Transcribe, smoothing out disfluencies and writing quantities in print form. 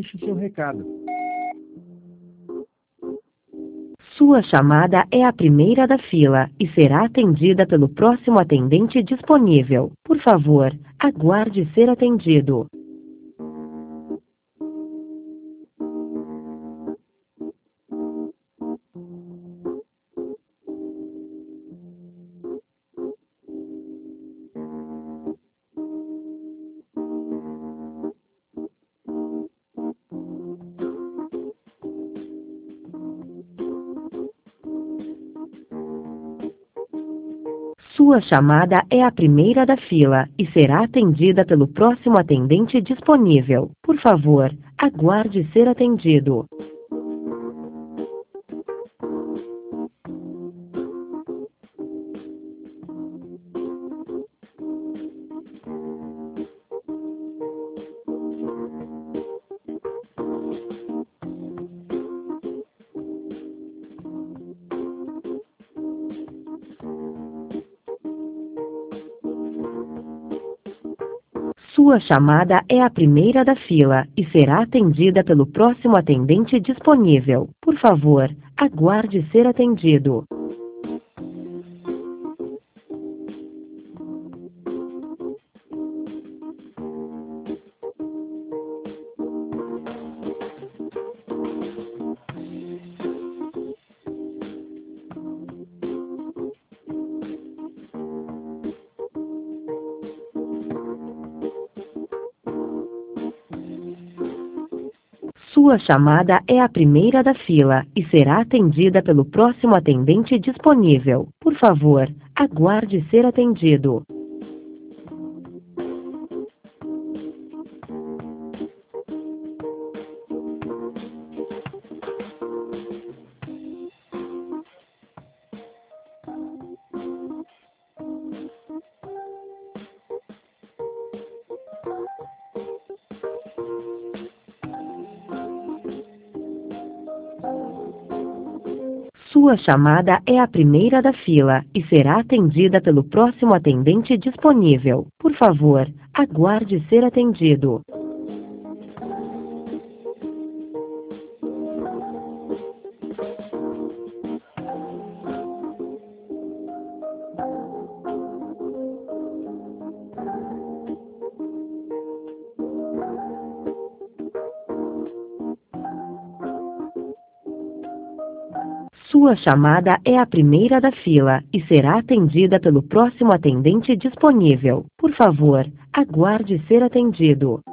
deixe seu recado. Sua chamada é a primeira da fila e será atendida pelo próximo atendente disponível. Por favor, aguarde ser atendido. Sua chamada é a primeira da fila e será atendida pelo próximo atendente disponível. Por favor, aguarde ser atendido. Sua chamada é a primeira da fila e será atendida pelo próximo atendente disponível. Por favor, aguarde ser atendido. Sua chamada é a primeira da fila e será atendida pelo próximo atendente disponível. Por favor, aguarde ser atendido. Sua chamada é a primeira da fila e será atendida pelo próximo atendente disponível. Por favor, aguarde ser atendido. Sua chamada é a primeira da fila e será atendida pelo próximo atendente disponível. Por favor, aguarde ser atendido.